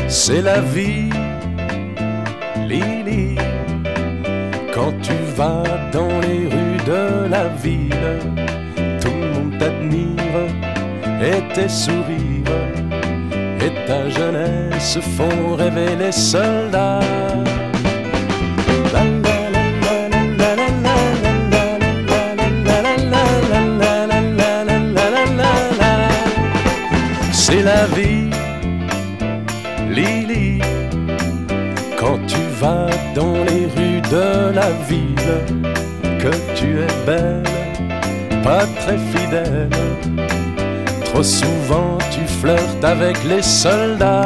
C'est la vie, Lily. Quand tu vas dans les rues de la ville, tout le monde t'admire et tes sourires et ta jeunesse font rêver les soldats. C'est la vie, Lily. Quand tu vas dans les rues de la ville, que tu es belle, pas très fidèle, trop souvent tu flirtes avec les soldats.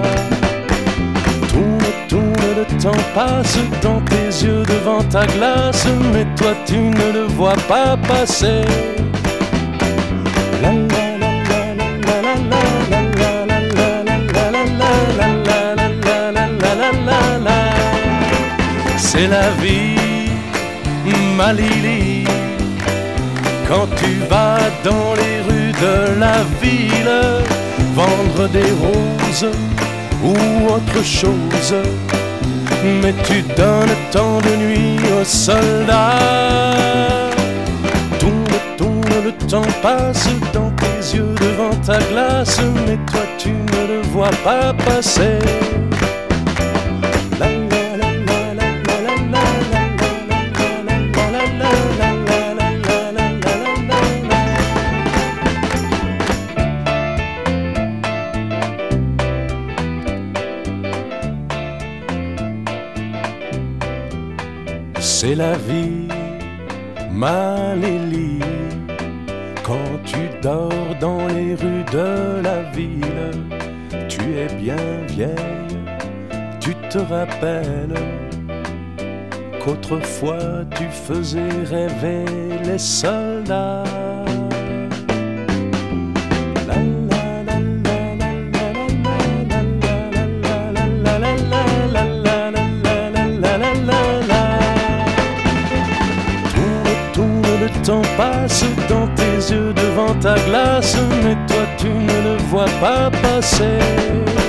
Tourne, le temps passe dans tes yeux devant ta glace, mais toi tu ne le vois pas passer. C'est la vie, ma Lily. Quand tu vas dans les rues de la ville, vendre des roses ou autre chose, mais tu donnes tant de nuit aux soldats. Tourne, le temps passe dans tes yeux devant ta glace, mais toi tu ne le vois pas passer. C'est la vie, ma Lily. Quand tu dors dans les rues de la ville, tu es bien vieille, tu te rappelles qu'autrefois tu faisais rêver les soldats. Le temps passe dans tes yeux devant ta glace, mais toi tu ne le vois pas passer.